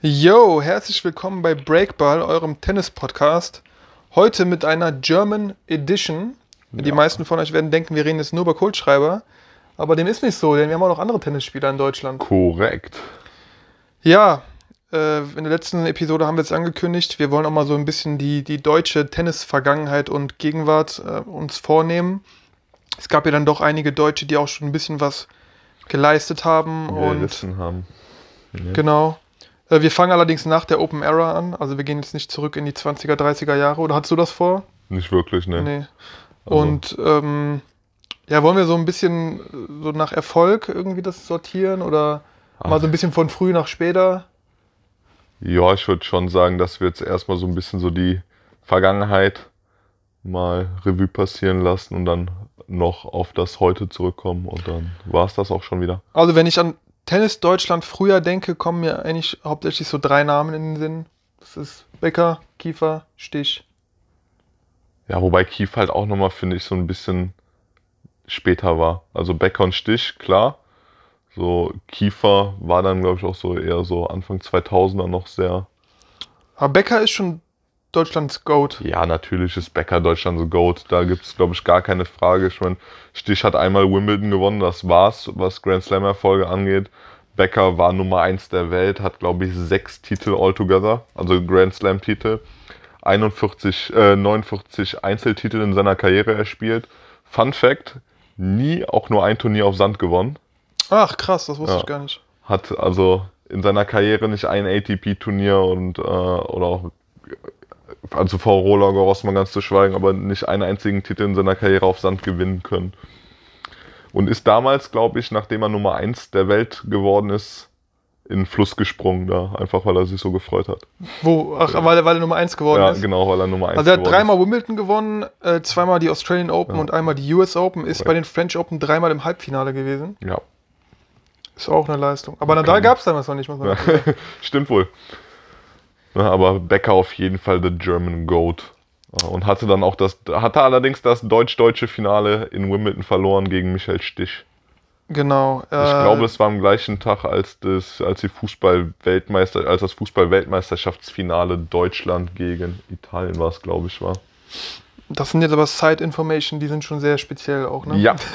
Yo, herzlich willkommen bei Breakball, eurem Tennis-Podcast. Heute mit einer German Edition. Die meisten von euch werden denken, wir reden jetzt nur über Kohlschreiber. Aber dem ist nicht so, denn wir haben auch noch andere Tennisspieler in Deutschland. Korrekt. Ja, in der letzten Episode haben wir jetzt angekündigt, wir wollen auch mal so ein bisschen die deutsche Tennis-Vergangenheit und Gegenwart uns vornehmen. Es gab ja dann doch einige Deutsche, die auch schon ein bisschen was geleistet haben. Ja. Genau. Wir fangen allerdings nach der Open Era an. Also wir gehen jetzt nicht zurück in die 20er, 30er Jahre. Oder hattest du das vor? Nicht wirklich, ne? Nee. Also. Und wollen wir so ein bisschen so nach Erfolg irgendwie das sortieren? Oder mal so ein bisschen von früh nach später? Ja, ich würde schon sagen, dass wir jetzt erstmal so ein bisschen so die Vergangenheit mal Revue passieren lassen und dann noch auf das Heute zurückkommen. Und dann war es das auch schon wieder. Also wenn ich an Tennis Deutschland früher denke, kommen mir eigentlich hauptsächlich so 3 Namen in den Sinn. Das ist Becker, Kiefer, Stich. Ja, wobei Kief halt auch nochmal, finde ich, so ein bisschen später war. Also Becker und Stich, klar. So Kiefer war dann, glaube ich, auch so eher so Anfang 2000er noch sehr. Aber Becker ist schon Deutschlands GOAT. Ja, natürlich ist Becker Deutschland so GOAT. Da gibt es, glaube ich, gar keine Frage. Ich meine, Stich hat einmal Wimbledon gewonnen, das war's, was Grand Slam-Erfolge angeht. Becker war Nummer 1 der Welt, hat, glaube ich, 6 Titel altogether, also Grand Slam-Titel. 49 Einzeltitel in seiner Karriere erspielt. Fun Fact, nie auch nur ein Turnier auf Sand gewonnen. Ach krass, das wusste ich gar nicht. Hat also in seiner Karriere nicht ein ATP-Turnier und oder auch, also vor Roland Garros mal ganz zu schweigen, aber nicht einen einzigen Titel in seiner Karriere auf Sand gewinnen können. Und ist damals, glaube ich, nachdem er Nummer 1 der Welt geworden ist, in den Fluss gesprungen da, einfach weil er sich so gefreut hat. Wo? Ach, weil er Nummer 1 geworden ist? Ja, genau, weil er Nummer 1 also er hat geworden 3-mal Wimbledon gewonnen, 2-mal die Australian Open und einmal die US Open, ist bei den French Open 3-mal im Halbfinale gewesen. Ja. Ist auch eine Leistung. Aber Nadal gab es damals noch nicht, muss man sagen. Stimmt wohl. Ja, aber Becker auf jeden Fall the German GOAT. Und hatte allerdings das deutsch-deutsche Finale in Wimbledon verloren gegen Michael Stich. Genau. Ich glaube, es war am gleichen Tag, als das Fußball-Weltmeisterschaftsfinale Deutschland gegen Italien war es, glaube ich, war. Das sind jetzt aber Side-Information, die sind schon sehr speziell auch, ne? Ja.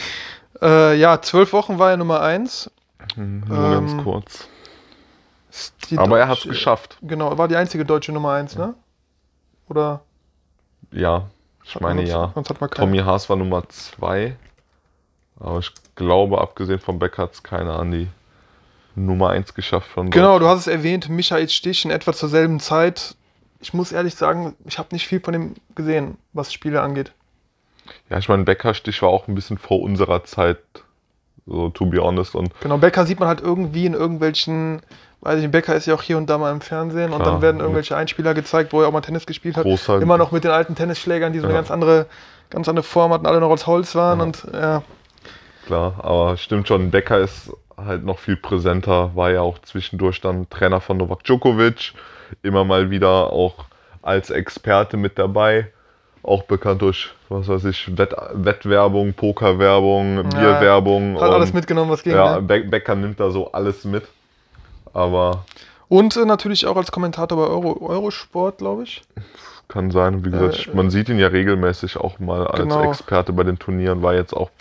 12 Wochen war er Nummer 1. Nur ganz kurz. Aber er hat es geschafft. Genau, war die einzige deutsche Nummer 1, ne? Oder? Ja, ich meine ja. Sonst hat man keine. Tommy Haas war Nummer 2. Aber ich glaube, abgesehen von Becker hat es keiner an die Nummer 1 geschafft. Genau, du hast es erwähnt, Michael Stich in etwa zur selben Zeit. Ich muss ehrlich sagen, ich habe nicht viel von ihm gesehen, was Spiele angeht. Ja, ich meine, Becker-Stich war auch ein bisschen vor unserer Zeit, so to be honest. Und genau, Becker sieht man halt irgendwie in irgendwelchen, weiß ich nicht, Becker ist ja auch hier und da mal im Fernsehen und dann werden irgendwelche Einspieler gezeigt, wo er auch mal Tennis gespielt hat. Immer noch mit den alten Tennisschlägern, die so eine ganz andere Form hatten, alle noch aus Holz waren und ja. Klar, aber stimmt schon, Becker ist halt noch viel präsenter, war ja auch zwischendurch dann Trainer von Novak Djokovic, immer mal wieder auch als Experte mit dabei, auch bekannt durch, was weiß ich, Wettwerbung, Pokerwerbung, Bierwerbung. Hat alles mitgenommen, was ging. Ja, ne? Becker nimmt da so alles mit, aber... Und natürlich auch als Kommentator bei Eurosport, glaube ich. Kann sein, wie gesagt, man sieht ihn ja regelmäßig auch mal als Experte bei den Turnieren, war jetzt auch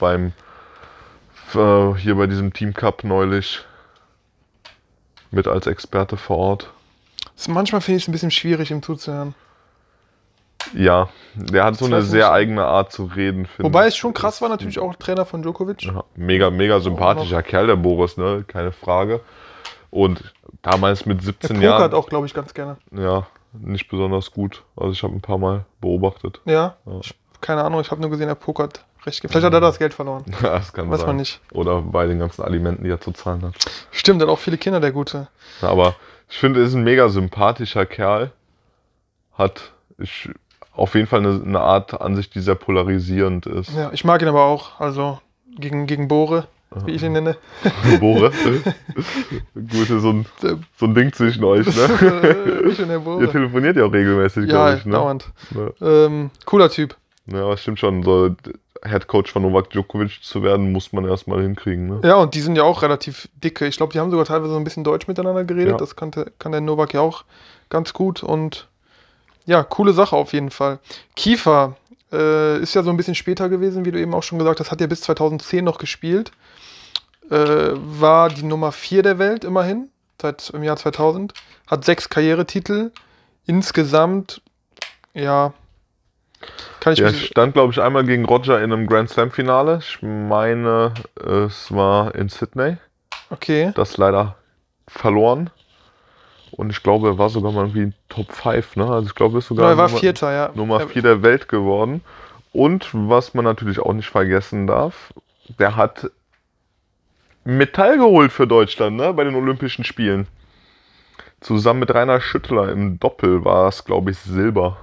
hier bei diesem Team Cup neulich mit als Experte vor Ort. Manchmal finde ich es ein bisschen schwierig, ihm zuzuhören. Ja, der hat so eine sehr eigene Art zu reden, finde ich. Wobei es schon krass war, natürlich auch Trainer von Djokovic. Ja, mega sympathischer Kerl, der Boris, ne? Keine Frage. Und damals mit 17 Jahren... pokert auch, glaube ich, ganz gerne. Ja, nicht besonders gut. Also ich habe ein paar Mal beobachtet. Ja. Keine Ahnung, ich habe nur gesehen, er pokert recht. Vielleicht hat er das Geld verloren. Das kann Weiß sein. man nicht. Oder bei den ganzen Alimenten, die er zu zahlen hat. Stimmt, er hat auch viele Kinder, der Gute. Ja, aber ich finde, er ist ein mega sympathischer Kerl. Hat auf jeden Fall eine Art an sich, die sehr polarisierend ist. Ja, ich mag ihn aber auch. Also gegen Bore, wie ich ihn nenne. Bore? Gute, so ein Ding zwischen euch, ne? Ich und der Bore. Ihr telefoniert ja auch regelmäßig, ja, glaube ich, ne? Dauernd. Ja. Cooler Typ. Ja, aber stimmt schon. So, Headcoach von Novak Djokovic zu werden, muss man erstmal hinkriegen. Ne? Ja, und die sind ja auch relativ dicke. Ich glaube, die haben sogar teilweise so ein bisschen Deutsch miteinander geredet. Ja. Das kann der Novak ja auch ganz gut. Und ja, coole Sache auf jeden Fall. Kiefer ist ja so ein bisschen später gewesen, wie du eben auch schon gesagt hast. Hat ja bis 2010 noch gespielt. War die Nummer 4 der Welt immerhin, seit im Jahr 2000. Hat 6 Karrieretitel. Insgesamt, ja, kann ich Er mich... stand, glaube ich, einmal gegen Roger in einem Grand Slam-Finale. Ich meine, es war in Sydney. Okay. Das leider verloren. Und ich glaube, er war sogar mal irgendwie Top 5. Ne? Also ich glaube, er ist sogar Genau, er war Vierter, ja. Nummer 4 der Welt geworden. Und was man natürlich auch nicht vergessen darf, der hat Metall geholt für Deutschland, ne? Bei den Olympischen Spielen. Zusammen mit Rainer Schüttler im Doppel war es, glaube ich, Silber.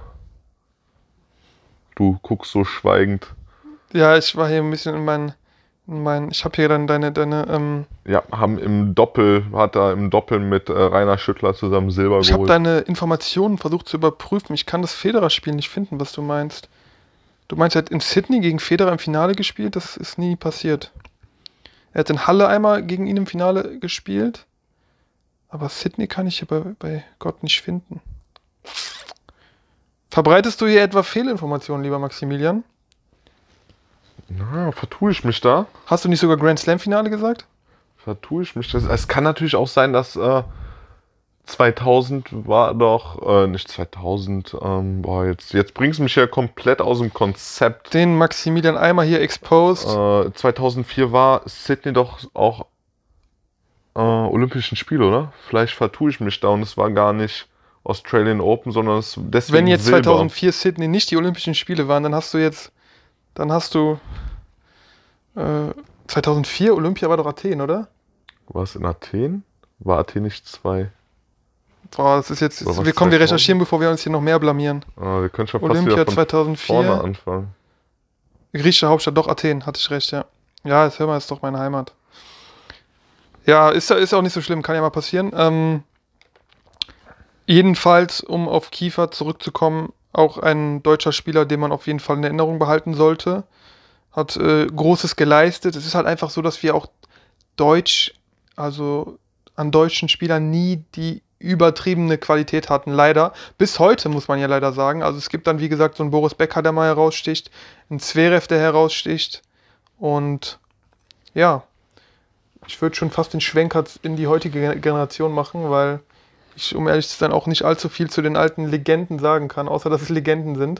Du guckst so schweigend. Ja, ich war hier ein bisschen ich habe hier dann deine, Ja, hat er im Doppel mit Rainer Schüttler zusammen Silber ich habe geholt. deine Informationen versucht zu überprüfen. Ich kann das Federer-Spiel nicht finden, was du meinst. Du meinst, er hat in Sydney gegen Federer im Finale gespielt? Das ist nie passiert. Er hat in Halle einmal gegen ihn im Finale gespielt. Aber Sydney kann ich hier bei Gott nicht finden. Verbreitest du hier etwa Fehlinformationen, lieber Maximilian? Na, vertue ich mich da? Hast du nicht sogar Grand Slam-Finale gesagt? Vertue ich mich das? Es kann natürlich auch sein, dass 2000 war doch, nicht 2000, boah, jetzt bringst du mich ja komplett aus dem Konzept. Den Maximilian einmal hier exposed. 2004 war Sydney doch auch Olympischen Spiele, oder? Vielleicht vertue ich mich da und es war gar nicht Australian Open, sondern es deswegen Wenn jetzt Silber. 2004 Sydney nicht die Olympischen Spiele waren, dann hast du 2004 Olympia war doch Athen, oder? War es in Athen? War Athen nicht 2? Boah, das ist jetzt, Oder was, wir 2000? recherchieren, bevor wir uns hier noch mehr blamieren. Wir können schon fast Olympia wieder von 2004. vorne anfangen. Griechische Hauptstadt, doch Athen, hatte ich recht, ja. Ja, jetzt hör mal, ist doch meine Heimat. Ja, ist auch nicht so schlimm, kann ja mal passieren. Jedenfalls, um auf Kiefer zurückzukommen, auch ein deutscher Spieler, den man auf jeden Fall in Erinnerung behalten sollte. Hat Großes geleistet. Es ist halt einfach so, dass wir auch also an deutschen Spielern nie die übertriebene Qualität hatten, leider. Bis heute muss man ja leider sagen. Also es gibt dann, wie gesagt, so einen Boris Becker, der mal heraussticht, einen Zverev, der heraussticht. Und ja, ich würde schon fast den Schwenker in die heutige Generation machen, weil ich, um ehrlich zu sein, auch nicht allzu viel zu den alten Legenden sagen kann, außer dass es Legenden sind.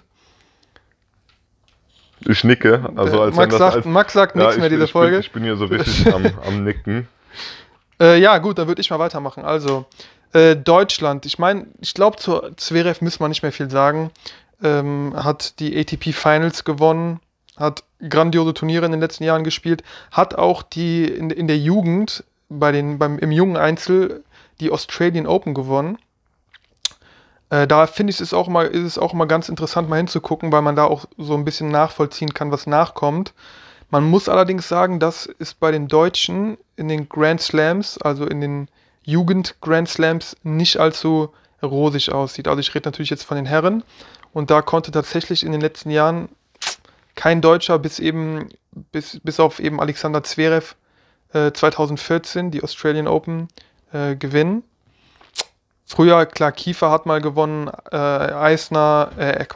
Ich nicke, also als wenn das Max sagt nichts mehr diese Folge. Ich bin hier so richtig am Nicken. Ja, gut, dann würde ich mal weitermachen. Also, Deutschland. Ich meine, ich glaube, zu Zverev müssen wir nicht mehr viel sagen. Hat die ATP Finals gewonnen, hat grandiose Turniere in den letzten Jahren gespielt, hat auch in der Jugend, im jungen Einzel, die Australian Open gewonnen. Da finde ich, ist es auch mal ganz interessant, mal hinzugucken, weil man da auch so ein bisschen nachvollziehen kann, was nachkommt. Man muss allerdings sagen, dass es bei den Deutschen in den Grand Slams, also in den Jugend-Grand Slams, nicht allzu rosig aussieht. Also ich rede natürlich jetzt von den Herren. Und da konnte tatsächlich in den letzten Jahren kein Deutscher bis auf eben Alexander Zverev 2014 die Australian Open gewinnen. Früher, klar, Kiefer hat mal gewonnen, Elsner,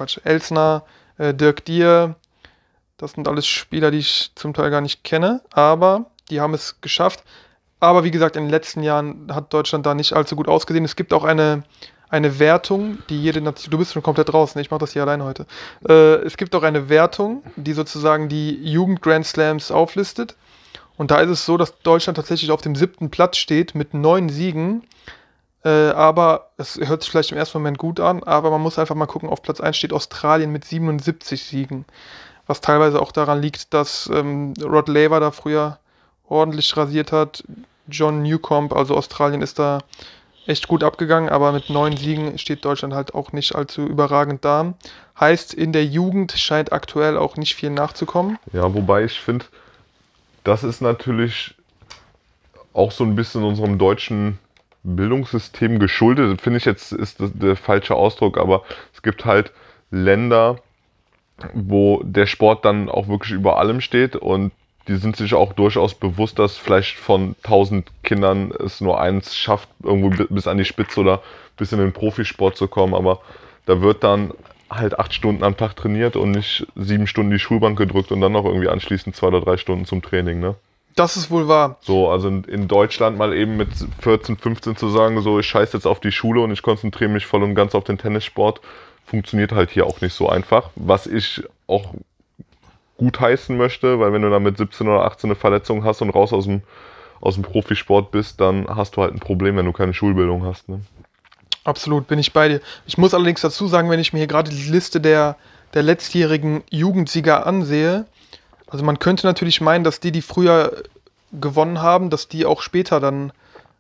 Dirk Dier. Das sind alles Spieler, die ich zum Teil gar nicht kenne, aber die haben es geschafft. Aber wie gesagt, in den letzten Jahren hat Deutschland da nicht allzu gut ausgesehen. Es gibt auch eine Wertung, die jede Nation. Du bist schon komplett draußen, ich mache das hier alleine heute. Es gibt auch eine Wertung, die sozusagen die Jugend-Grand Slams auflistet. Und da ist es so, dass Deutschland tatsächlich auf dem 7. Platz steht mit 9 Siegen. Aber es hört sich vielleicht im ersten Moment gut an, aber man muss einfach mal gucken, auf Platz 1 steht Australien mit 77 Siegen. Was teilweise auch daran liegt, dass Rod Laver da früher ordentlich rasiert hat. John Newcomb, also Australien ist da echt gut abgegangen, aber mit 9 Siegen steht Deutschland halt auch nicht allzu überragend da. Heißt, in der Jugend scheint aktuell auch nicht viel nachzukommen. Ja, wobei ich finde, das ist natürlich auch so ein bisschen unserem deutschen Bildungssystem geschuldet. Finde ich jetzt, ist das der falsche Ausdruck, aber es gibt halt Länder, wo der Sport dann auch wirklich über allem steht und die sind sich auch durchaus bewusst, dass vielleicht von 1000 Kindern es nur eins schafft, irgendwo bis an die Spitze oder bis in den Profisport zu kommen, aber da wird dann halt 8 Stunden am Tag trainiert und nicht 7 Stunden die Schulbank gedrückt und dann noch irgendwie anschließend 2 oder 3 Stunden zum Training, ne? Das ist wohl wahr. So, also in Deutschland mal eben mit 14, 15 zu sagen, so ich scheiß jetzt auf die Schule und ich konzentriere mich voll und ganz auf den Tennissport, funktioniert halt hier auch nicht so einfach. Was ich auch gut heißen möchte, weil wenn du dann mit 17 oder 18 eine Verletzung hast und raus aus dem Profisport bist, dann hast du halt ein Problem, wenn du keine Schulbildung hast. Ne? Absolut, bin ich bei dir. Ich muss allerdings dazu sagen, wenn ich mir hier gerade die Liste der letztjährigen Jugendsieger ansehe, also man könnte natürlich meinen, dass die früher gewonnen haben, dass die auch später dann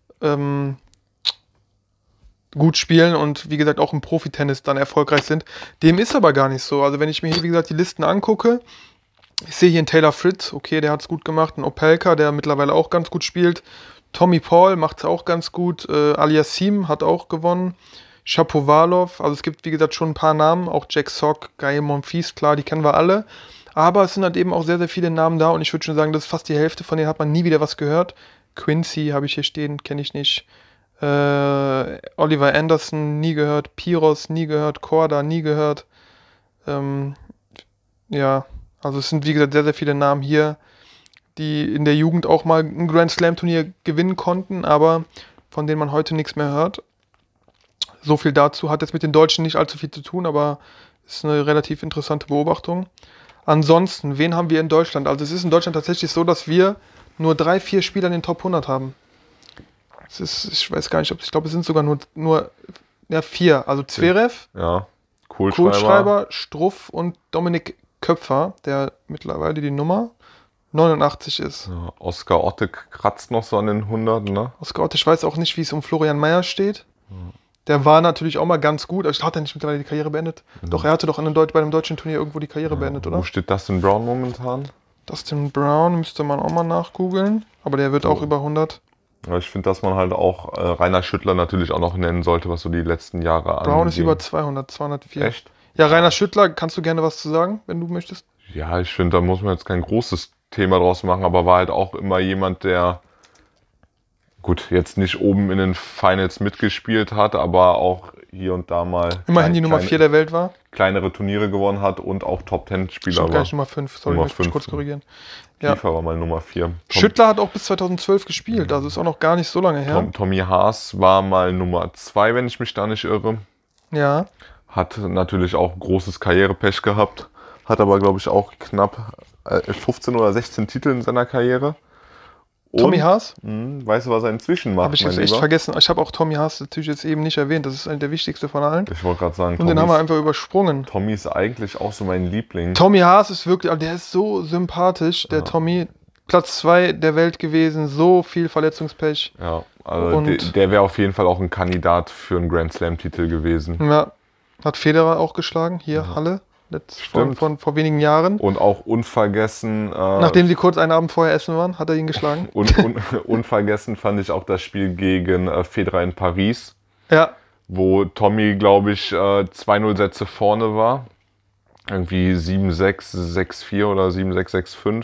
gut spielen und wie gesagt auch im Profitennis dann erfolgreich sind. Dem ist aber gar nicht so. Also wenn ich mir hier, wie gesagt, die Listen angucke, ich sehe hier einen Taylor Fritz, okay, der hat es gut gemacht, einen Opelka, der mittlerweile auch ganz gut spielt. Tommy Paul macht es auch ganz gut. Aliassim hat auch gewonnen. Shapovalov, also es gibt wie gesagt schon ein paar Namen, auch Jack Sock, Gael Monfils, klar, die kennen wir alle. Aber es sind halt eben auch sehr, sehr viele Namen da und ich würde schon sagen, das ist fast die Hälfte von denen hat man nie wieder was gehört. Quincy habe ich hier stehen, kenne ich nicht. Oliver Anderson, nie gehört. Piros, nie gehört. Korda, nie gehört. Ja, also es sind wie gesagt sehr, sehr viele Namen hier, die in der Jugend auch mal ein Grand Slam Turnier gewinnen konnten, aber von denen man heute nichts mehr hört. So viel dazu. Hat jetzt mit den Deutschen nicht allzu viel zu tun, aber ist eine relativ interessante Beobachtung. Ansonsten, wen haben wir in Deutschland? Also es ist in Deutschland tatsächlich so, dass wir nur 3, 4 Spieler in den Top 100 haben. Es ist, ich weiß gar nicht, ich glaube, es sind sogar nur 4. Also Zverev, Ja, Kohlschreiber, Struff und Dominik Köpfer, der mittlerweile die Nummer 89 ist. Ja, Oskar Otte kratzt noch so an den 100, ne? Oskar Otte, ich weiß auch nicht, wie es um Florian Mayer steht. Der war natürlich auch mal ganz gut, aber hat er nicht mittlerweile die Karriere beendet? Doch, er hatte doch bei einem deutschen Turnier irgendwo die Karriere beendet, oder? Wo steht Dustin Brown momentan? Dustin Brown müsste man auch mal nachgoogeln, aber der wird auch über 100. Ja, ich finde, dass man halt auch Rainer Schüttler natürlich auch noch nennen sollte, was so die letzten Jahre angeht. Brown ist über 200, 204. Echt? Ja, Rainer Schüttler, kannst du gerne was zu sagen, wenn du möchtest? Ja, ich finde, da muss man jetzt kein großes Thema draus machen, aber war halt auch immer jemand, der gut, jetzt nicht oben in den Finals mitgespielt hat, aber auch hier und da mal Immerhin die Nummer 4 der Welt war. Kleinere Turniere gewonnen hat und auch Top-10-Spieler Stimmt, war. gar nicht Nummer 5, sorry, Nummer möchte ich 5. kurz korrigieren. Ja. Kiefer war mal Nummer 4. Schüttler hat auch bis 2012 gespielt, also ist auch noch gar nicht so lange her. Tommy Haas war mal Nummer 2, wenn ich mich da nicht irre. Ja. Hat natürlich auch großes Karrierepech gehabt, hat aber, glaube ich, auch knapp 15 oder 16 Titel in seiner Karriere. Und, Tommy Haas? Weißt du, was er inzwischen macht, Habe ich jetzt echt vergessen. Ich habe auch Tommy Haas natürlich jetzt eben nicht erwähnt. Das ist einer der wichtigste von allen. Ich wollte gerade sagen, und den haben wir einfach übersprungen. Tommy ist eigentlich auch so mein Liebling. Tommy Haas ist wirklich, der ist so sympathisch, der Tommy. Platz 2 der Welt gewesen, so viel Verletzungspech. Ja, also der wäre auf jeden Fall auch ein Kandidat für einen Grand Slam-Titel gewesen. Ja, hat Federer auch geschlagen, hier Halle. Vor wenigen Jahren. Und auch unvergessen. Nachdem sie kurz einen Abend vorher essen waren, hat er ihn geschlagen. Und unvergessen fand ich auch das Spiel gegen Federer in Paris. Ja. Wo Tommy, glaube ich, 2-0 Sätze vorne war. Irgendwie 7-6, 6-4 oder 7-6, 6-5.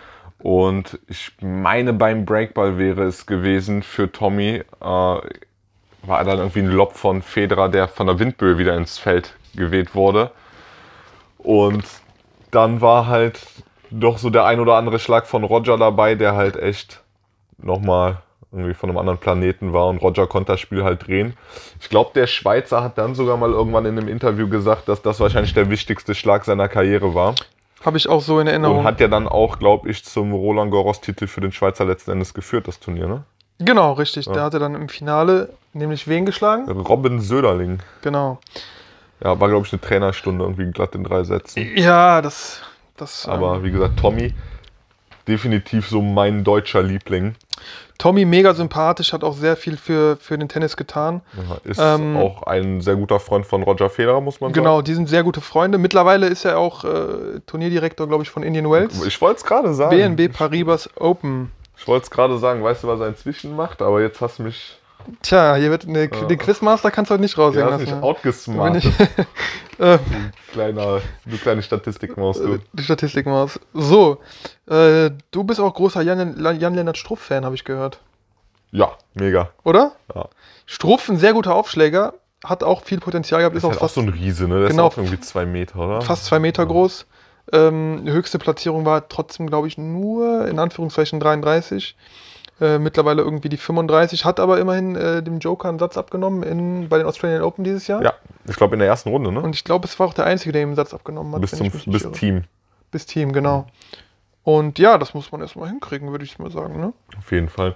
Und ich meine, beim Breakball wäre es gewesen für Tommy, war dann irgendwie ein Lob von Federer, der von der Windböe wieder ins Feld geweht wurde. Und dann war halt doch so der ein oder andere Schlag von Roger dabei, der halt echt nochmal irgendwie von einem anderen Planeten war und Roger konnte das Spiel halt drehen. Ich glaube, der Schweizer hat dann sogar mal irgendwann in einem Interview gesagt, dass das wahrscheinlich der wichtigste Schlag seiner Karriere war. Habe ich auch so in Erinnerung. Und hat ja dann auch, glaube ich, zum Roland-Garros-Titel für den Schweizer letzten Endes geführt, das Turnier, ne? Genau, richtig. Ja. Der hatte dann im Finale nämlich wen geschlagen? Robin Söderling. Genau. Ja, war, glaube ich, eine Trainerstunde, irgendwie glatt in 3 Sätzen. Ja, das aber wie gesagt, Tommy, definitiv so mein deutscher Liebling. Tommy, mega sympathisch, hat auch sehr viel für den Tennis getan. Ja, ist auch ein sehr guter Freund von Roger Federer, muss man sagen. Genau, die sind sehr gute Freunde. Mittlerweile ist er auch Turnierdirektor, glaube ich, von Indian Wells. Ich wollte es gerade sagen. BNP Paribas Open. Ich wollte es gerade sagen, weißt du, was er inzwischen macht? Aber jetzt hast du mich Tja, hier wird den Quizmaster kannst du heute nicht raushängen Ja, hast lassen. mich outgesmartet. Du kleine Statistikmaus, du. Die Statistikmaus. So, du bist auch großer Jan-Lennart Struff-Fan, habe ich gehört. Ja, mega. Oder? Ja. Struff, ein sehr guter Aufschläger, hat auch viel Potenzial gehabt. Ist halt auch so ein Riese, ne? Der genau, ist auch irgendwie 2 Meter, oder? Fast 2 Meter groß. Höchste Platzierung war trotzdem, glaube ich, nur in Anführungszeichen 33. Mittlerweile irgendwie die 35, hat aber immerhin dem Joker einen Satz abgenommen bei den Australian Open dieses Jahr. Ja, ich glaube in der ersten Runde, ne? Und ich glaube, es war auch der Einzige, der ihm einen Satz abgenommen hat. Bis Team. Bis Team, genau. Und ja, das muss man erstmal hinkriegen, würde ich mal sagen, ne? Auf jeden Fall.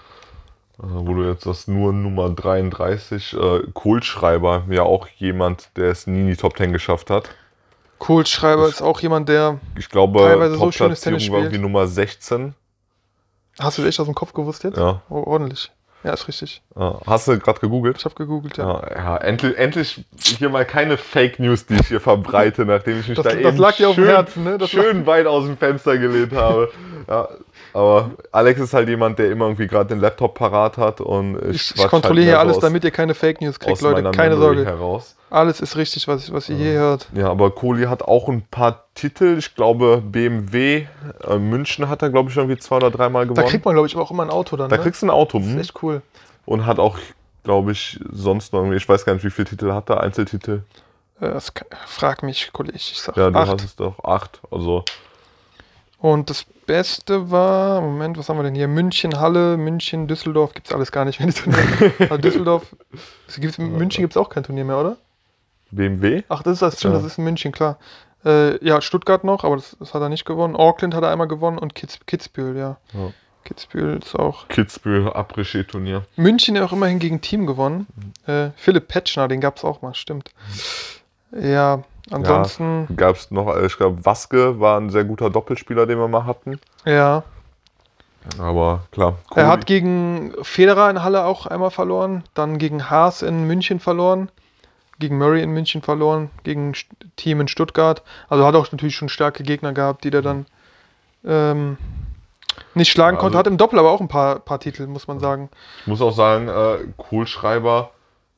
Wo du jetzt das nur Nummer 33, Kohlschreiber, ja auch jemand, der es nie in die Top 10 geschafft hat. Kohlschreiber ist auch jemand, der ich glaube, teilweise so schönes Tennis Top-Platzierung war spielt. irgendwie Nummer 16. Hast du das echt aus dem Kopf gewusst jetzt? Ja. Oh, ordentlich. Ja, ist richtig. Hast du gerade gegoogelt? Ich habe gegoogelt, ja. Ja, endlich hier mal keine Fake News, die ich hier verbreite, nachdem ich mich Das eben lag dir auf dem Herzen, ne? schön weit aus dem Fenster gelehnt habe. Ja, aber Alex ist halt jemand, der immer irgendwie gerade den Laptop parat hat und ich kontrolliere hier alles, damit ihr keine Fake News kriegt, Leute. Keine Sorge. Heraus. Alles ist richtig, was ihr hier hört. Ja, aber Kohli hat auch ein paar Titel. Ich glaube, BMW München hat er, glaube ich, irgendwie 2 oder 3 Mal gewonnen. Da kriegt man, glaube ich, auch immer ein Auto dann. Da kriegst du ein Auto. Das ist echt cool. Und hat auch, glaube ich, sonst noch irgendwie, ich weiß gar nicht, wie viele Titel hat er, Einzeltitel. Frag mich, Kollege. Ich sag ja, du 8. hast es doch 8. Also. Und das Beste war, Moment, was haben wir denn hier? München, Halle, München, Düsseldorf, gibt's alles gar nicht mehr. Also Düsseldorf, München gibt's auch kein Turnier mehr, oder? BMW? Ach, das stimmt, das ist in München, klar. Ja, Stuttgart noch, aber das hat er nicht gewonnen. Auckland hat er einmal gewonnen und Kitzbühel, ja. Kitzbühel ist auch. Kitzbühel, Après-Ski-Turnier. München auch immerhin gegen Team gewonnen. Philipp Petschner, den gab's auch mal, stimmt. Ja, ansonsten. Ja, gab's noch, ich glaube, Waske war ein sehr guter Doppelspieler, den wir mal hatten. Ja. Aber klar. Kohli. Er hat gegen Federer in Halle auch einmal verloren, dann gegen Haas in München verloren, gegen Murray in München verloren, gegen Team in Stuttgart. Also hat auch natürlich schon starke Gegner gehabt, die der dann nicht schlagen konnte. Hat im Doppel aber auch ein paar Titel, muss man sagen. Ich muss auch sagen, Kohlschreiber,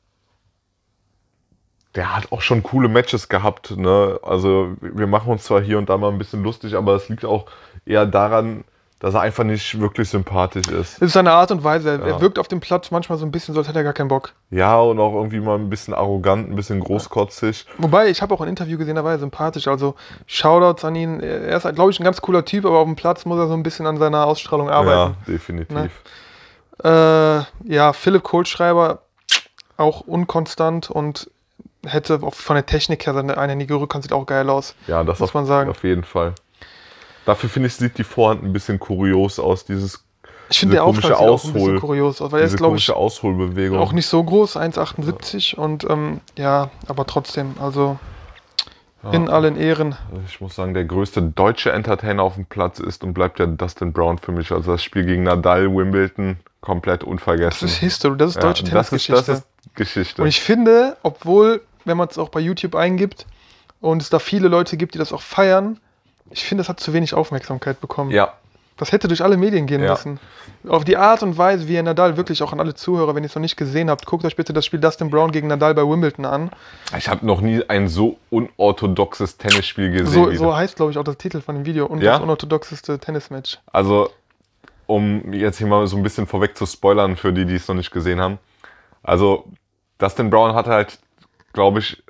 der hat auch schon coole Matches gehabt. Ne? Also wir machen uns zwar hier und da mal ein bisschen lustig, aber es liegt auch eher daran, dass er einfach nicht wirklich sympathisch ist. Es ist seine Art und Weise. Er wirkt auf dem Platz manchmal so ein bisschen, so als hätte er gar keinen Bock. Ja, und auch irgendwie mal ein bisschen arrogant, ein bisschen großkotzig. Wobei, ich habe auch ein Interview gesehen, da war er sympathisch. Also Shoutouts an ihn. Er ist, glaube ich, ein ganz cooler Typ, aber auf dem Platz muss er so ein bisschen an seiner Ausstrahlung arbeiten. Ja, definitiv. Ne? Ja, Philipp Kohlschreiber, auch unkonstant und hätte auch von der Technik her seine einhändige Rückhand sieht auch geil aus. Ja, das muss man sagen. Auf jeden Fall. Dafür finde ich, sieht die Vorhand ein bisschen kurios aus, ich finde der Aufschlag sieht auch ein bisschen kurios aus, weil er ist, glaube ich, Ausholbewegung. Auch nicht so groß, 1,78 und ja, aber trotzdem, also in allen Ehren. Ich muss sagen, der größte deutsche Entertainer auf dem Platz ist und bleibt ja Dustin Brown für mich. Also das Spiel gegen Nadal, Wimbledon, komplett unvergessen. Das ist History, das ist deutsche Tennisgeschichte. Das ist Geschichte. Und ich finde, obwohl, wenn man es auch bei YouTube eingibt und es da viele Leute gibt, die das auch feiern, ich finde, es hat zu wenig Aufmerksamkeit bekommen. Ja. Das hätte durch alle Medien gehen müssen. Auf die Art und Weise, wie er Nadal wirklich auch an alle Zuhörer, wenn ihr es noch nicht gesehen habt, guckt euch bitte das Spiel Dustin Brown gegen Nadal bei Wimbledon an. Ich habe noch nie ein so unorthodoxes Tennisspiel gesehen. So heißt, glaube ich, auch der Titel von dem Video. Und das unorthodoxeste Tennismatch. Also, um jetzt hier mal so ein bisschen vorweg zu spoilern für die, die es noch nicht gesehen haben. Also, Dustin Brown hatte halt, glaube ich,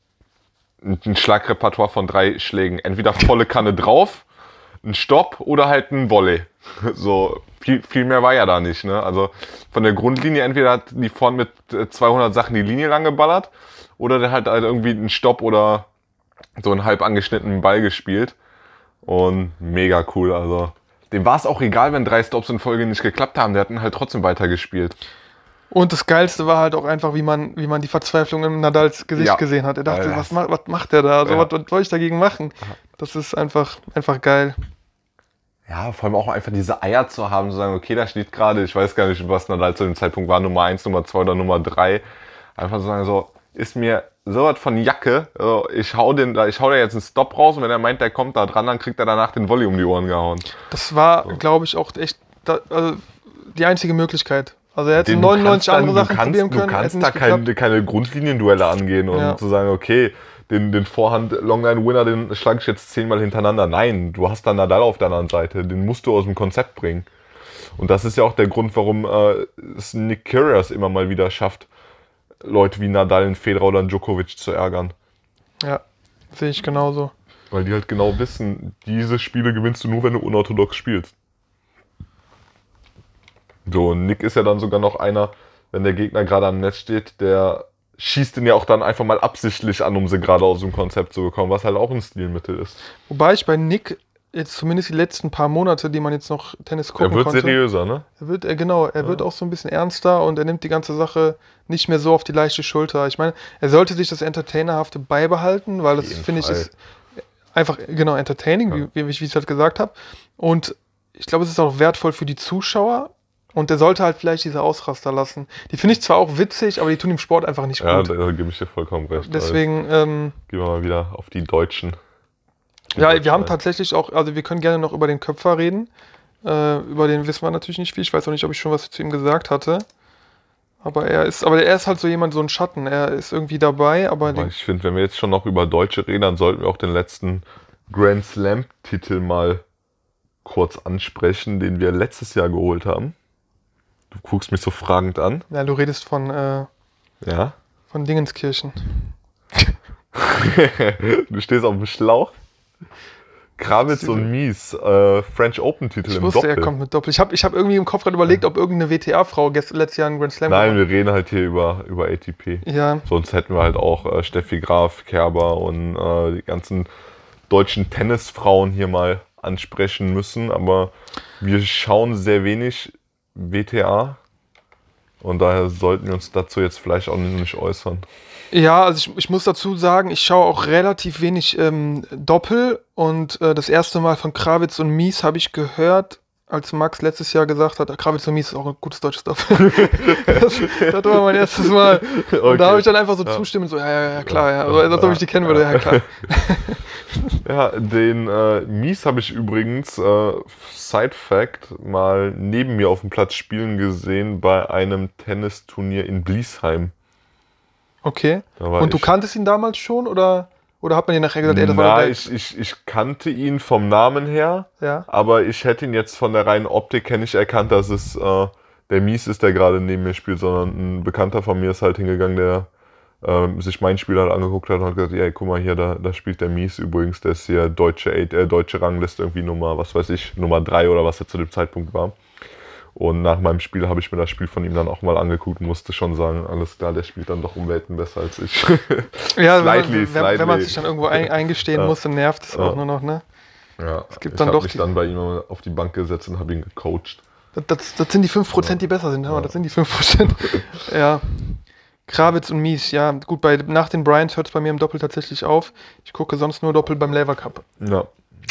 ein Schlagrepertoire von 3 Schlägen. Entweder volle Kanne drauf, ein Stopp oder halt ein Volley. So, viel mehr war ja da nicht. Ne? Also von der Grundlinie, entweder hat die vorne mit 200 Sachen die Linie lang geballert oder der hat halt irgendwie einen Stopp oder so einen halb angeschnittenen Ball gespielt. Und mega cool. Also dem war es auch egal, wenn 3 Stops in Folge nicht geklappt haben. Der hat ihn halt trotzdem weitergespielt. Und das Geilste war halt auch einfach, wie man die Verzweiflung in Nadals Gesicht gesehen hat. Er dachte, was macht der da? Also, was soll ich dagegen machen? Das ist einfach geil. Ja, vor allem auch einfach diese Eier zu haben, zu sagen, okay, da steht gerade, ich weiß gar nicht, was Nadal zu dem Zeitpunkt war, Nummer 1, Nummer 2 oder Nummer 3. Einfach zu sagen, so, ist mir sowas von Jacke, ich hau da jetzt einen Stop raus und wenn er meint, der kommt da dran, dann kriegt er danach den Volley um die Ohren gehauen. Das war, glaube ich, auch echt die einzige Möglichkeit. Also er hätte 99 andere Sachen probieren können. Du kannst da keine Grundlinienduelle angehen und zu sagen, okay, den Vorhand-Longline-Winner, den schlage ich jetzt 10-mal hintereinander. Nein, du hast dann Nadal auf der anderen Seite. Den musst du aus dem Konzept bringen. Und das ist ja auch der Grund, warum es Nick Kyrgios immer mal wieder schafft, Leute wie Nadal, Federer oder Djokovic zu ärgern. Ja, sehe ich genauso. Weil die halt genau wissen, diese Spiele gewinnst du nur, wenn du unorthodox spielst. So, und Nick ist ja dann sogar noch einer, wenn der Gegner gerade am Netz steht, der schießt ihn ja auch dann einfach mal absichtlich an, um sie gerade aus dem Konzept zu bekommen, was halt auch ein Stilmittel ist. Wobei ich bei Nick jetzt zumindest die letzten paar Monate, die man jetzt noch Tennis gucken konnte. Er wird seriöser, ne? Er wird auch so ein bisschen ernster und er nimmt die ganze Sache nicht mehr so auf die leichte Schulter. Ich meine, er sollte sich das Entertainerhafte beibehalten, weil das, finde ich, ist einfach, genau, entertaining, wie ich es halt gesagt habe. Und ich glaube, es ist auch wertvoll für die Zuschauer. Und der sollte halt vielleicht diese Ausraster lassen. Die finde ich zwar auch witzig, aber die tun im Sport einfach nicht gut. Ja, da gebe ich dir vollkommen recht. Deswegen gehen wir mal wieder auf die Deutschen. Wir haben tatsächlich auch, also wir können gerne noch über den Köpfer reden. Über den wissen wir natürlich nicht viel. Ich weiß auch nicht, ob ich schon was zu ihm gesagt hatte. Aber er ist halt so jemand, so ein Schatten. Er ist irgendwie dabei, aber ich finde, wenn wir jetzt schon noch über Deutsche reden, dann sollten wir auch den letzten Grand Slam-Titel mal kurz ansprechen, den wir letztes Jahr geholt haben. Du guckst mich so fragend an. Ja, du redest von Dingenskirchen. Du stehst auf dem Schlauch. Krawitz und Mies, French Open-Titel im Doppel. Ich wusste, er kommt mit Doppel. Ich hab irgendwie im Kopf gerade überlegt, ob irgendeine WTA-Frau letztes Jahr einen Grand Slam Nein, wir reden halt hier über ATP. Ja. Sonst hätten wir halt auch Steffi Graf, Kerber und die ganzen deutschen Tennisfrauen hier mal ansprechen müssen. Aber wir schauen sehr wenig WTA und daher sollten wir uns dazu jetzt vielleicht auch nicht äußern. Ja, also ich muss dazu sagen, ich schaue auch relativ wenig Doppel und das erste Mal von Krawitz und Mies habe ich gehört, als Max letztes Jahr gesagt hat, Krawitz und Mies ist auch ein gutes deutsches Doppel. das war mein erstes Mal. Und okay. Da habe ich dann einfach so zustimmend so, ja, klar, ja. Also, als ob ich die kennen würde, ja, klar. Ja, den Mies habe ich übrigens, Side-Fact, mal neben mir auf dem Platz spielen gesehen bei einem Tennisturnier in Bliesheim. Okay. Und du kanntest ihn damals schon oder hat man dir nachher gesagt, das war der ich kannte ihn vom Namen her, ja. Aber ich hätte ihn jetzt von der reinen Optik her nicht erkannt, dass es der Mies ist, der gerade neben mir spielt, sondern ein Bekannter von mir ist halt hingegangen, der sich mein Spiel halt angeguckt hat und hat gesagt, ey, guck mal hier, da spielt der Mies übrigens, der ist hier deutsche Rangliste irgendwie Nummer 3 oder was er zu dem Zeitpunkt war. Und nach meinem Spiel habe ich mir das Spiel von ihm dann auch mal angeguckt und musste schon sagen, alles klar, der spielt dann doch um Welten besser als ich. Ja, wenn man sich dann irgendwo eingestehen muss, dann nervt es auch nur noch, ne? Ja, ich habe mich dann bei ihm auf die Bank gesetzt und habe ihn gecoacht. Das sind die 5%, die besser sind, das sind die 5%. Ja. Krawitz und Mies, ja, gut, nach den Bryans hört es bei mir im Doppel tatsächlich auf. Ich gucke sonst nur Doppel beim Lever Cup. Ja.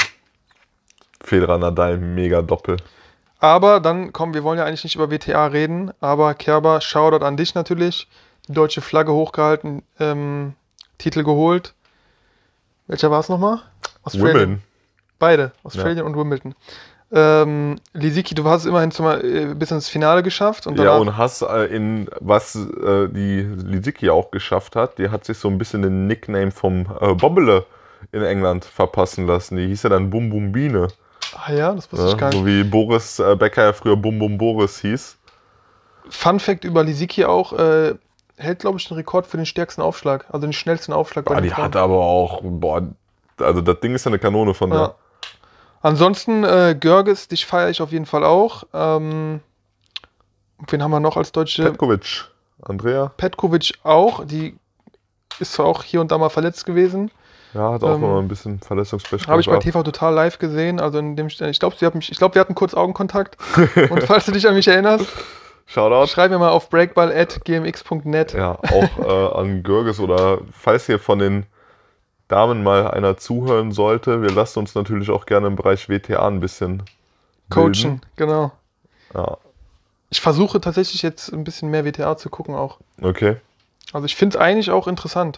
Federer, Nadal, mega Doppel. Aber dann, komm, wir wollen ja eigentlich nicht über WTA reden, aber Kerber, Shoutout an dich natürlich. Die deutsche Flagge hochgehalten, Titel geholt. Welcher war es nochmal? Wimbledon. Beide, Australien und Wimbledon. Lisicki, du hast es immerhin bis ins Finale geschafft. Und und hast was die Lisicki auch geschafft hat, die hat sich so ein bisschen den Nickname vom Bobbele in England verpassen lassen. Die hieß ja dann Bum Bum Biene. Ah ja, das wusste ich gar nicht. So wie Boris Becker ja früher Bum Bum Boris hieß. Fun Fact über Lisicki auch, hält glaube ich den Rekord für den stärksten Aufschlag, also den schnellsten Aufschlag. Die hat aber auch, also das Ding ist ja eine Kanone von der. Ansonsten, Görges, dich feiere ich auf jeden Fall auch. Wen haben wir noch als Deutsche? Petkovic. Andrea. Petkovic auch, die ist zwar auch hier und da mal verletzt gewesen. Ja, hat auch noch ein bisschen Verletzungspech. Habe ich bei TV Total live gesehen. Also ich glaube, wir hatten kurz Augenkontakt. Und falls du dich an mich erinnerst, Shoutout. Schreib mir mal auf breakball@gmx.net. Ja, auch an Görges oder falls hier von den Damen mal einer zuhören sollte, wir lassen uns natürlich auch gerne im Bereich WTA ein bisschen coachen, genau. Ja. Ich versuche tatsächlich jetzt ein bisschen mehr WTA zu gucken auch. Okay. Also ich finde es eigentlich auch interessant.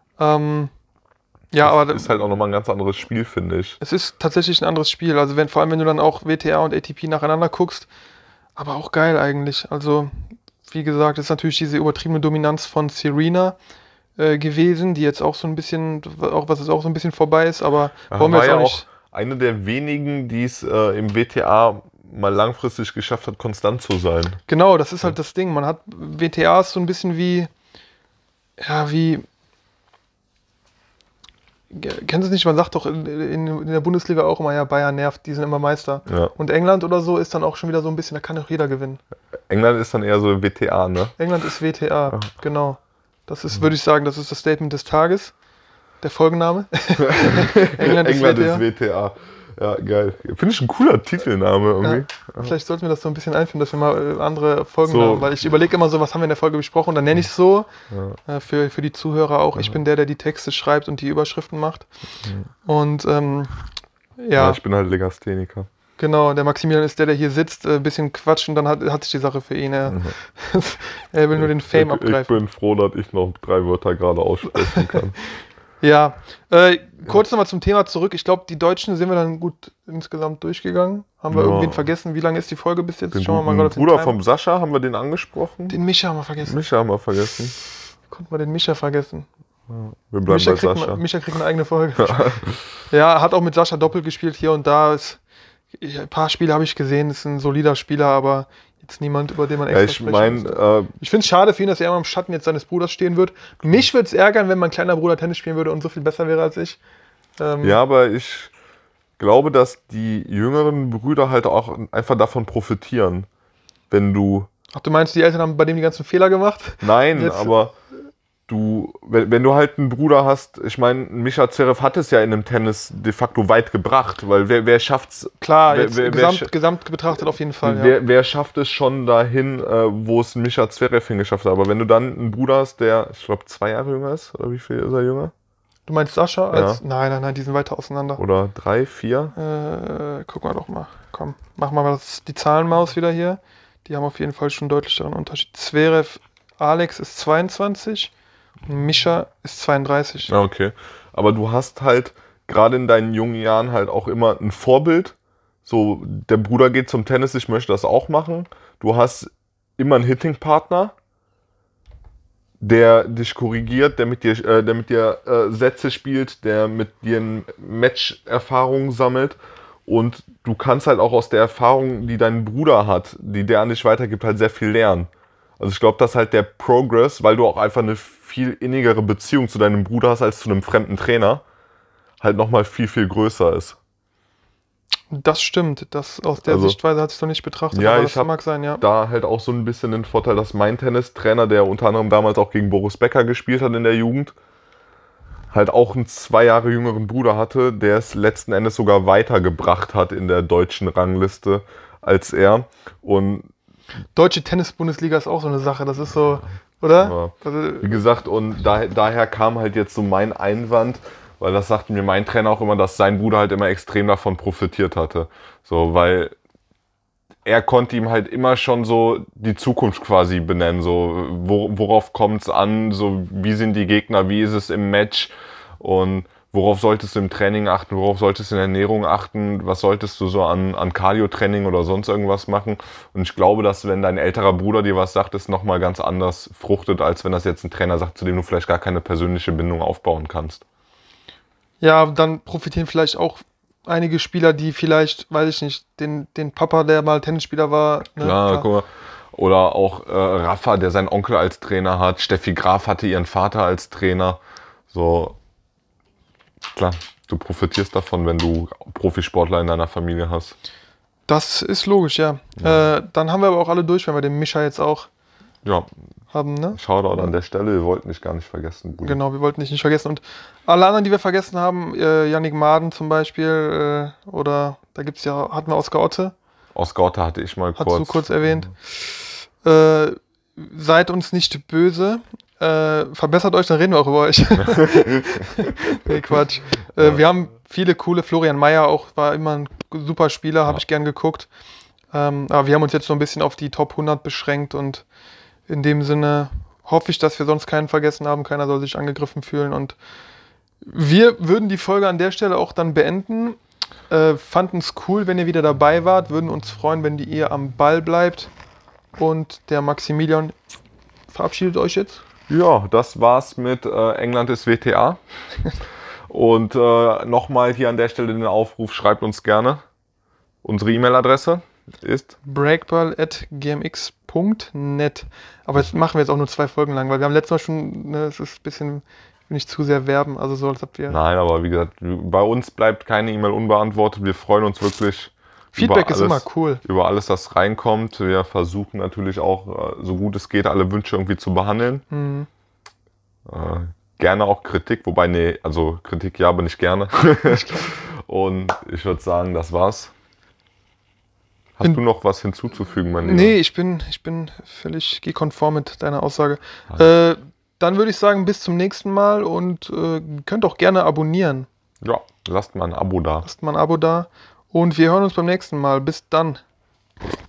Aber ist halt auch nochmal ein ganz anderes Spiel, finde ich. Es ist tatsächlich ein anderes Spiel. Also vor allem wenn du dann auch WTA und ATP nacheinander guckst, aber auch geil eigentlich. Also, wie gesagt, ist natürlich diese übertriebene Dominanz von Serena gewesen, die jetzt auch so ein bisschen, auch was jetzt auch so ein bisschen vorbei ist, aber wollen wir War jetzt ja auch auch nicht. eine der wenigen, die es im WTA mal langfristig geschafft hat, konstant zu sein. Genau, das ist halt das Ding. Man hat WTAs so ein bisschen wie, ja, wie, kennst du es nicht, man sagt doch in der Bundesliga auch immer, ja, Bayern nervt, die sind immer Meister. Ja. Und England oder so ist dann auch schon wieder so ein bisschen, da kann doch jeder gewinnen. England ist dann eher so WTA, ne? England ist WTA, genau. Das ist, würde ich sagen, das ist das Statement des Tages. Der Folgenname. England ist WTA. WTA. Ja, geil. Finde ich ein cooler Titelname irgendwie. Ja, vielleicht sollten wir das so ein bisschen einführen, dass wir mal andere Folgennamen, So. weil ich überlege immer so, was haben wir in der Folge besprochen, und dann nenne ich es so, Ja. für die Zuhörer auch. Ich bin der die Texte schreibt und die Überschriften macht. Und Ja, ich bin halt Legastheniker. genau, der Maximilian ist der hier sitzt, ein bisschen quatscht, und dann hat sich die Sache für ihn. Er will nur den Fame Ich abgreifen. bin froh, dass ich noch 3 Wörter gerade aussprechen kann. Ja, kurz nochmal zum Thema zurück. Ich glaube, die Deutschen sind wir dann gut insgesamt durchgegangen. Haben wir Ja. irgendwen vergessen? Wie lange ist die Folge bis jetzt? Den Schauen wir mal guten gerade auf den Bruder Timer. vom Sascha, haben wir den angesprochen? Den Mischa haben wir vergessen. Micha haben wir vergessen. Konnten wir den Mischa vergessen? Wir bleiben bei Sascha. Mischa kriegt eine eigene Folge. Ja, hat auch mit Sascha doppelt gespielt hier und da. Ein paar Spiele habe ich gesehen, ist ein solider Spieler, aber jetzt niemand, über den man extra Ja, ich sprechen müsste. meine, Ich finde es schade für ihn, dass er immer im Schatten jetzt seines Bruders stehen wird. Mich würde es ärgern, wenn mein kleiner Bruder Tennis spielen würde und so viel besser wäre als ich. ja, aber ich glaube, dass die jüngeren Brüder halt auch einfach davon profitieren. Wenn du. Ach, du meinst, die Eltern haben bei dem die ganzen Fehler gemacht? Nein, Jetzt- aber wenn du halt einen Bruder hast, ich meine, Mischa Zverev hat es ja in dem Tennis de facto weit gebracht, weil wer schafft's? Klar, wer, jetzt wer, gesamt betrachtet auf jeden Fall. Ja. wer schafft es schon dahin, wo es Mischa Zverev hingeschafft hat? Aber wenn du dann einen Bruder hast, der, ich glaube, 2 Jahre jünger ist, oder wie viel ist er jünger? Du meinst Sascha? Ja. Nein, die sind weiter auseinander. Oder 3, 4? Gucken wir doch mal. Komm, machen wir mal die Zahlenmaus wieder hier. Die haben auf jeden Fall schon deutlicheren Unterschied. Zverev, Alex ist 22 und Mischa ist 32. Ja, okay. Aber du hast halt gerade in deinen jungen Jahren halt auch immer ein Vorbild. So, der Bruder geht zum Tennis, ich möchte das auch machen. Du hast immer einen Hitting-Partner, der dich korrigiert, der mit dir Sätze spielt, der mit dir Match-Erfahrung sammelt. Und du kannst halt auch aus der Erfahrung, die dein Bruder hat, die der an dich weitergibt, halt sehr viel lernen. Also ich glaube, dass halt der Progress, weil du auch einfach eine viel innigere Beziehung zu deinem Bruder hast als zu einem fremden Trainer, halt nochmal viel, viel größer ist. Das stimmt. Das aus der Also- Sichtweise hatte ich noch nicht betrachtet, Ja, aber ich das hab mag sein, ja. Da halt auch so ein bisschen den Vorteil, dass mein Tennistrainer, der unter anderem damals auch gegen Boris Becker gespielt hat in der Jugend, halt auch einen 2 Jahre jüngeren Bruder hatte, der es letzten Endes sogar weitergebracht hat in der deutschen Rangliste als er. Und Deutsche Tennis-Bundesliga ist auch so eine Sache, das ist so, oder? Ja. Also, wie gesagt, und daher kam halt jetzt so mein Einwand, weil das sagte mir mein Trainer auch immer, dass sein Bruder halt immer extrem davon profitiert hatte. So, weil er konnte ihm halt immer schon so die Zukunft quasi benennen, so worauf kommt es an, so wie sind die Gegner, wie ist es im Match und worauf solltest du im Training achten, worauf solltest du in der Ernährung achten, was solltest du so an Cardio-Training oder sonst irgendwas machen. Und ich glaube, dass wenn dein älterer Bruder dir was sagt, es nochmal ganz anders fruchtet, als wenn das jetzt ein Trainer sagt, zu dem du vielleicht gar keine persönliche Bindung aufbauen kannst. ja, dann profitieren vielleicht auch einige Spieler, die vielleicht, weiß ich nicht, den Papa, der mal Tennisspieler war. Ne? Klar, guck mal. Oder auch Rafa, der seinen Onkel als Trainer hat. Steffi Graf hatte ihren Vater als Trainer. So, klar, du profitierst davon, wenn du Profisportler in deiner Familie hast. Das ist logisch, ja. Dann haben wir aber auch alle durch, wenn wir den Mischa jetzt auch Ja, haben, ne? Shoutout an der Stelle, wir wollten dich gar nicht vergessen, Bruder. Genau, wir wollten dich nicht vergessen. Und alle anderen, die wir vergessen haben, Yannick Maden zum Beispiel, oder da gibt's ja, hatten wir Oskar Otte, Oskar Otte hatte ich mal hast du kurz erwähnt. Seid uns nicht böse. Verbessert euch, dann reden wir auch über euch. Nee, Quatsch. Wir haben viele coole, Florian Mayer auch, war immer ein super Spieler, habe ich gern geguckt. Aber wir haben uns jetzt so ein bisschen auf die Top 100 beschränkt und in dem Sinne hoffe ich, dass wir sonst keinen vergessen haben. Keiner soll sich angegriffen fühlen und wir würden die Folge an der Stelle auch dann beenden. Fanden es cool, wenn ihr wieder dabei wart. Würden uns freuen, wenn ihr am Ball bleibt. Und der Maximilian verabschiedet euch jetzt. Ja, das war's mit England ist WTA. Und nochmal hier an der Stelle den Aufruf, schreibt uns gerne. Unsere E-Mail-Adresse ist breakball@gmx.net. Aber das machen wir jetzt auch nur 2 Folgen lang, weil wir haben letztes Mal schon, ne, es ist ein bisschen, ich will nicht zu sehr werben, also so, als ob wir... Nein, aber wie gesagt, bei uns bleibt keine E-Mail unbeantwortet. Wir freuen uns wirklich Feedback ist immer cool. über alles, das reinkommt. Wir versuchen natürlich auch, so gut es geht, alle Wünsche irgendwie zu behandeln. Mhm. Gerne auch Kritik, wobei, nee, also Kritik ja, aber nicht gerne. Und ich würde sagen, das war's. Hast du noch was hinzuzufügen, mein Lieber? Nee, ich bin völlig konform mit deiner Aussage. Dann würde ich sagen, bis zum nächsten Mal und könnt auch gerne abonnieren. Ja, lasst mal ein Abo da. Lasst mal ein Abo da und wir hören uns beim nächsten Mal. Bis dann.